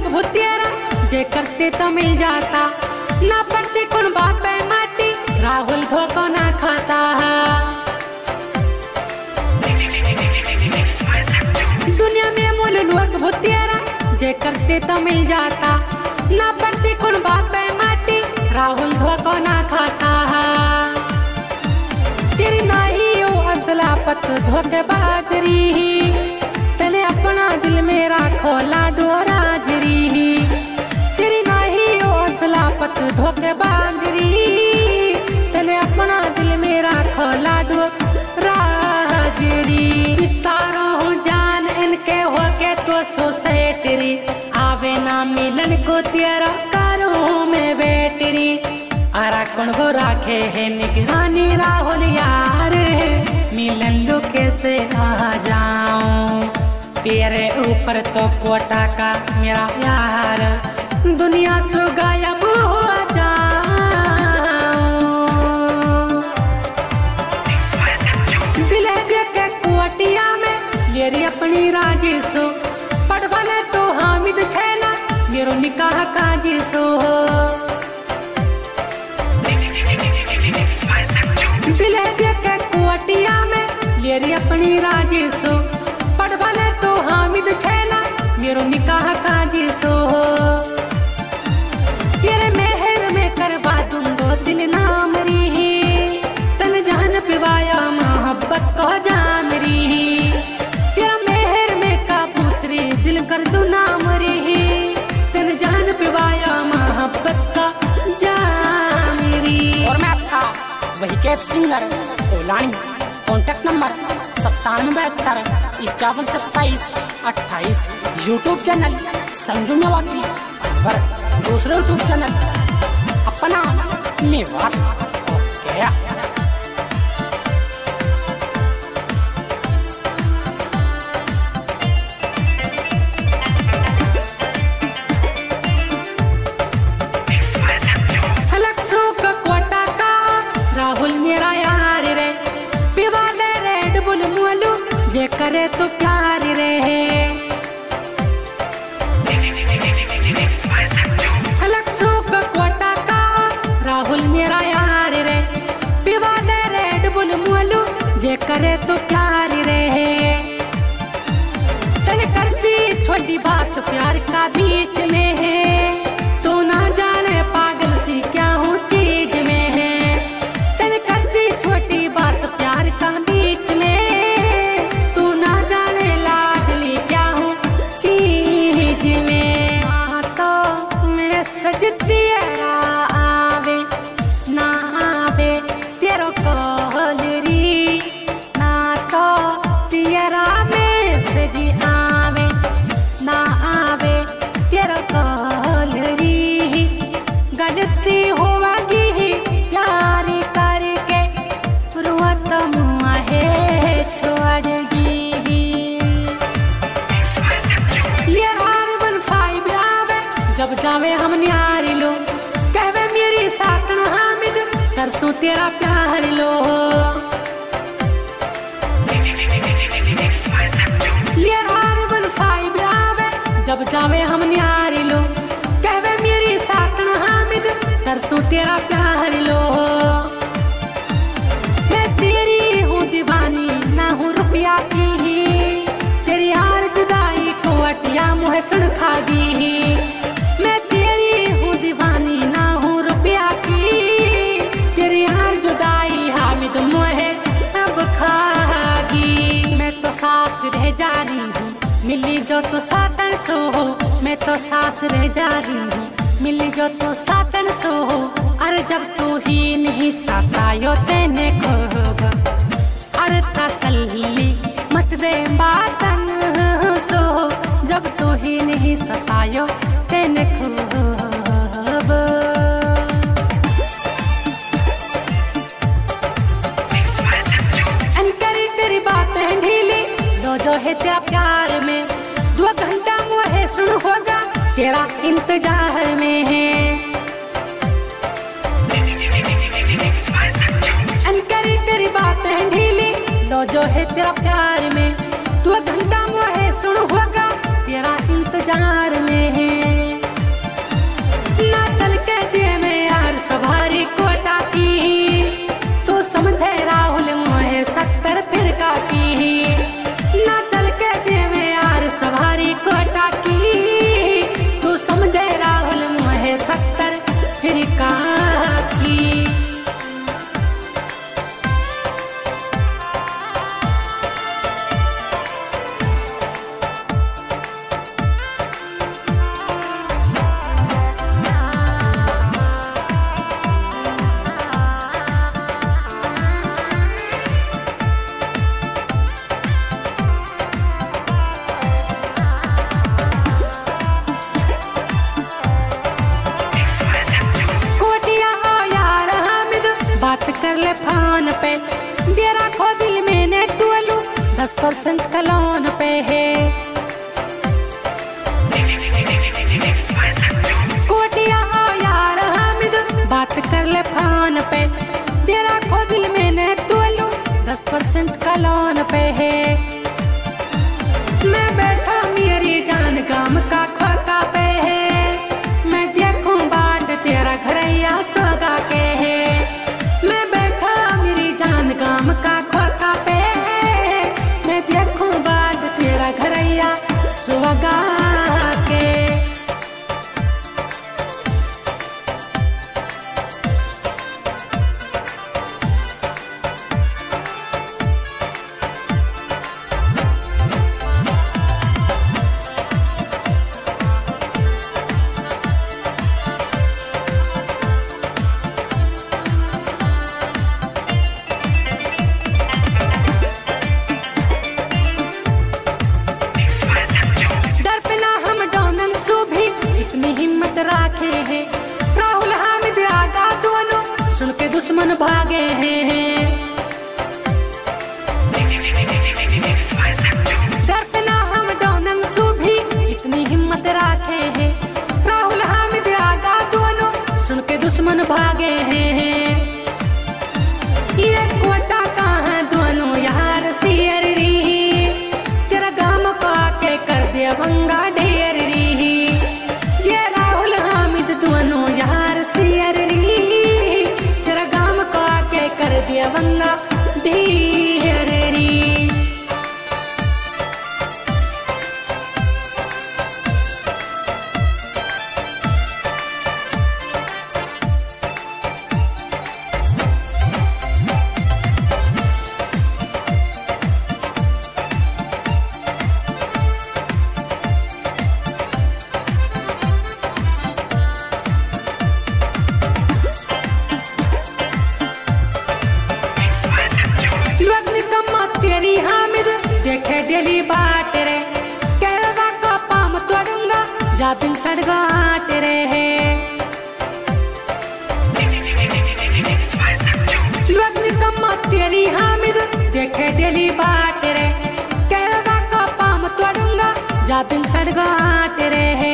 भूतियारा जे करते तो मिल जाता, ना पड़ते कौन बापे माटी, राहुल धोखा ना खाता। दुनिया में मोल लोग भूतियारा जे करते तो मिल जाता, ना पड़ते कौन बापे माटी, राहुल धोखा ना खाता। तेरी नाही ओ असला पत धोखेबाजरी, तने अपना दिल मेरा खोला डोराजरी। तेरी नाही ओ असला पत धोखेबाजरी, तने अपना दिल मेरा खोला डोराजरी। विस्तारो हो जान इनके होके तो सोसेटरी, आवे ना मिलन को तेरा कारों में बैटरी। आरा कौन को राखे है निगरानी राहुल यार, मिलन लो कैसे आ जाऊं, तेरे ऊपर तो कोटा का मेरा यार, दुनिया से गायब हो जाऊं। दिल दे के कोटिया में मेरी अपनी राजी सो, पढ़वाले तो हामिद छैला मेरो निकाह काजी सो। दिल दे के कोटिया में मेरी अपनी राजी सो, पढ़वाले तो हामिद छैला मेरो निकाह काजी सो। तेरे मेहर में करवा दूंगो दिल नाम री, तन जान पिवाया मोहब्बत को जामरी। तेरा मेहर में काबूतरी दिल कर दू नाम री, तन जान पिवाया मोहब्बत का जामरी। और मैं आपका वही कैप सिंगर ओलानी, contact number 9772 51 27 28। YouTube channel Sanju Mewati, और दूसरे यूट्यूब चैनल अपना मेवात। ओके राहुल मेरा यार रे, पिवा दे रेड बुल मोलू जे करे तो प्यार रे। कोटा का राहुल मेरा यार रे, पिवा दे रेड बुल मोलू जे करे तो प्यार रे। तने करती छोटी बात प्यार का बीच में है, तो ना जाने पागल सी क्या हूँ चीज में है। छोटी बात प्यार का बीच में, तू ना जाने लाडली क्या हूँ चीज में। तो मैं सजती आवे ना आवे तेरो कोलरी, ना तो तेरा में सजी आवे ना आवे तेरो कोलरी। गजती होगी प्यारी करके है छोड़गी। ये R15 आवे जब जावे हम न्यारी लो, कहवे मेरी साथ न हामिद तरसों तेरा प्यार लो। ये R15 आवे जब जावे हम न्यारी लो, कहवे मेरी साथ न हामिद तरसों तेरा प्यार लो। दीवानी ना हूँ रुपया की ही, तेरी यार जुदाई को अटिया मुँह सुन खागी। मैं तेरी हूँ दीवानी ना हूँ रुपया की, तेरी यार जुदाई हामिद मुँह अब खागी। मैं तो सास रह जा रही हूँ मिली जो तो सातन सो हो, मैं तो सास रह जा रही हूँ मिली जो तो सातन सो हो। अरे जब तू ही नहीं सतायो तेने खूब, अरे तसल्ली मत दे बातन सो, जब तू ही नहीं सतायो तेने खूब। अनकरी तेरी बातें ढीली जो है तेरा प्यार में, 2 घंटा मुझे सुन होगा तेरा इंतजार में है। अनकरी तेरी बातें ढीली जो है तेरा प्यार में, 2 घंटा मुझे सुन होगा तेरा इंतजार में है। पे दे रखो दिल मैंने तुलू 10% का लोन पे है। कोटिया हो यार हामिद बात कर ले फोन पे दे रखो दिल मैंने तुलू 10% का लोन पे है। मैं बैठा मेरी जान काम का खोका पे है। मैं देखूं बाट तेरा घरैया सोगा के है। मैं बैठा मेरी जान काम का खोका पे है। मैं देखूं बाट तेरा घरैया सोगा के। राखे हैं राहुल हामिद आगा दोनों सुन के दुश्मन भागे हैं। डर पे ना हम डोनन सुभी इतनी हिम्मत राखे हैं। राहुल हामिद आगा दोनों सुन के दुश्मन भागे हैं। ये कोटा कहाँ दोनों यार सियर री तेरा गाम को आके कर दिया भंगा ढेर री। दोनों यार सियर री तेरा गाम को आके कर दिया बंगा ढेर री। तेरी हामिद देखे डेली बाट रे कहवा को पाम तोड़ूंगा जा दिन चढ़ गाट रे है। तेरी हामिद देखे डेली बाट रे कहवा को पाम तोड़ूंगा जा दिन चढ़ गाट रे है।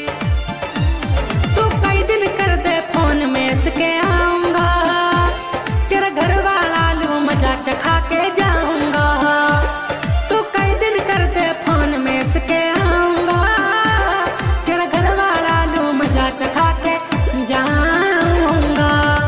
तू कई दिन कर दे फोन में इसके आऊंगा तेरा घर वाला लू मजा चखा के जाऊंगा। तू कई दिन कर दे फोन में इसके आऊंगा तेरा घर वाला लू मजा चखा के जाऊंगा।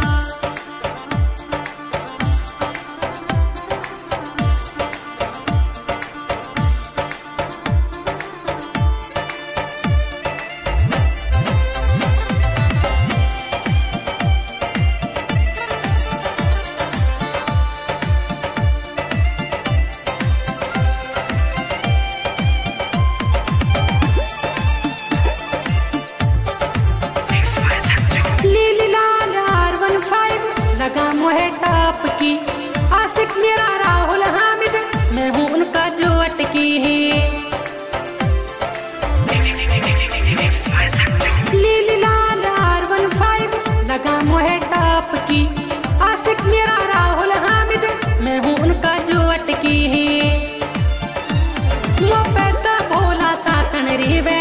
लगा मोहे टाप की आशिक मेरा राहुल हामिद मैं हूँ उनका जो अटकी है। लीली लाल R15 लगा मोहे टाप की आशिक मेरा राहुल हामिद मैं हूँ उनका जो अटकी है। वो पैदा भोला सातन री